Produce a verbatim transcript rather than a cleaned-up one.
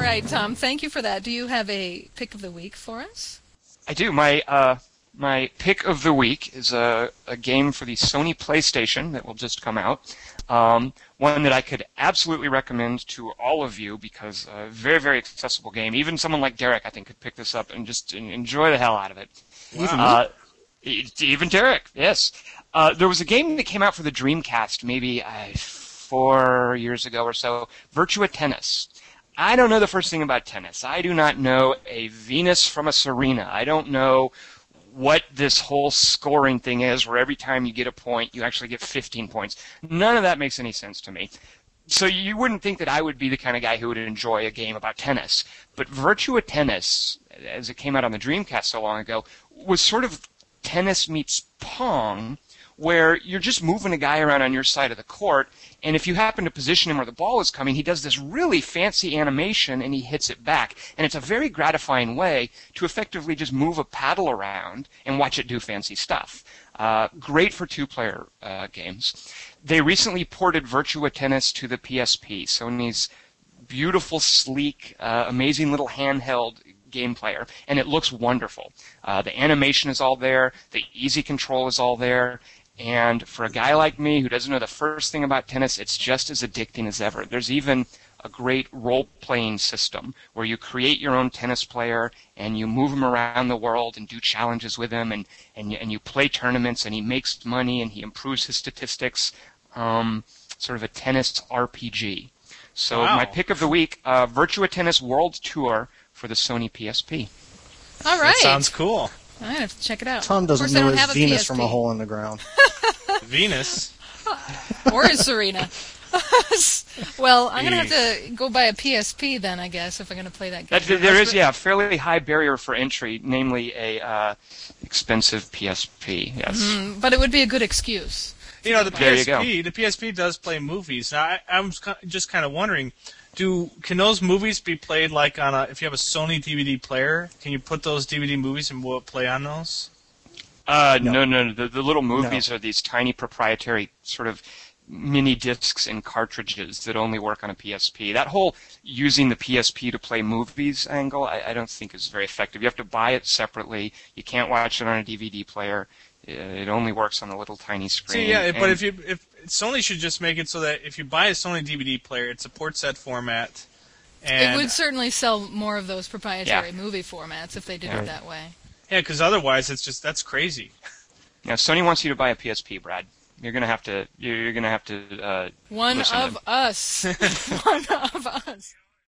right, Tom. Thank you for that. Do you have a pick of the week for us? I do. My uh, my pick of the week is a, a game for the Sony PlayStation that will just come out. Um, one that I could absolutely recommend to all of you because a very, very accessible game. Even someone like Derek, I think, could pick this up and just enjoy the hell out of it. Wow. Uh, even Derek, yes. Uh, there was a game that came out for the Dreamcast maybe uh, four years ago or so, Virtua Tennis. I don't know the first thing about tennis. I do not know a Venus from a Serena. I don't know what this whole scoring thing is where every time you get a point, you actually get fifteen points. None of that makes any sense to me. So you wouldn't think that I would be the kind of guy who would enjoy a game about tennis. But Virtua Tennis, as it came out on the Dreamcast so long ago, was sort of tennis meets Pong, where you're just moving a guy around on your side of the court, and if you happen to position him where the ball is coming, he does this really fancy animation and he hits it back. And it's a very gratifying way to effectively just move a paddle around and watch it do fancy stuff. Uh, great for two-player uh, games. They recently ported Virtua Tennis to the P S P, Sony's beautiful, sleek, uh, amazing little handheld game player, and it looks wonderful. Uh, the animation is all there, the easy control is all there, and for a guy like me who doesn't know the first thing about tennis, it's just as addicting as ever. There's even a great role-playing system where you create your own tennis player and you move him around the world and do challenges with him, and, and, you, and you play tournaments, and he makes money and he improves his statistics. Um, sort of a tennis R P G. So Wow. my pick of the week, uh, Virtua Tennis World Tour for the Sony P S P. All right. That sounds cool. I have to check it out. Tom doesn't Of course, I know don't his have a Venus P S P. from a hole in the ground. Venus. Or is Serena. Well, I'm going to have to go buy a P S P then, I guess, if I'm going to play that game. That, there is, yeah, a fairly high barrier for entry, namely a uh, expensive P S P. Yes. Mm, but it would be a good excuse. You know, the There you P S P, go. the P S P does play movies. Now, I, I'm just kind of wondering, do can those movies be played like on a? If you have a Sony D V D player, can you put those D V D movies and will it play on those? Uh, No. no, no, no. The, the little movies are these tiny proprietary sort of mini discs and cartridges that only work on a P S P. That whole using the P S P to play movies angle, I, I don't think is very effective. You have to buy it separately. You can't watch it on a D V D player. It only works on a little tiny screen. See, yeah, but And- if you if Sony should just make it so that if you buy a Sony D V D player, it supports that format. And It would certainly sell more of those proprietary Yeah. movie formats if they did Yeah. it that way. yeah, because otherwise it's just that's crazy. Now, Sony wants you to buy a P S P, Brad. You're gonna have to. You're gonna have to. Uh, One listen of to- us. One of us.